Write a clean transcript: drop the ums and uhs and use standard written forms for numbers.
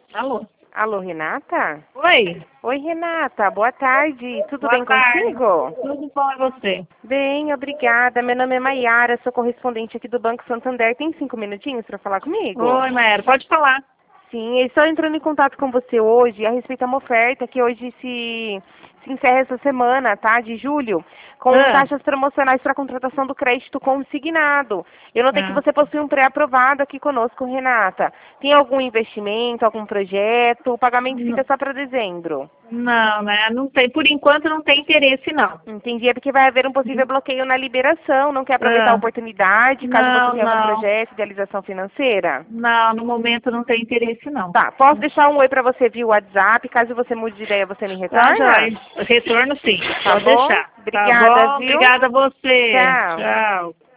Alô? Alô, Renata? Oi. Oi, Renata. Boa tarde. Tudo Boa bem tarde. contigo? Tudo bom, e você? Bem, obrigada. Meu nome é Maiara, sou correspondente aqui do Banco Santander. Tem 5 minutinhos para falar comigo? Oi, Maera, pode falar. Sim, eu estou entrando em contato com você hoje a respeito de uma oferta que hoje se encerra essa semana, tá? De julho, com Ah, taxas promocionais para contratação do crédito consignado. Eu notei que ah. você possui um pré-aprovado aqui conosco, Renata. Tem algum investimento, algum projeto? O pagamento fica N- só para dezembro. Não, né? Não tem, por enquanto não tem interesse, não. Entendi, é porque vai haver um possível bloqueio na liberação. Não quer aproveitar a Ah, oportunidade, caso você não, tenha algum não. projeto de realização financeira? Não, no momento não tem interesse, não. Tá, posso deixar um oi para você via WhatsApp, caso você mude de ideia, você me Tá, retorna? joia. Retorno sim, Tá pode bom? deixar. Tá Obrigada, bom? viu? Obrigada a você. Tchau. Tchau.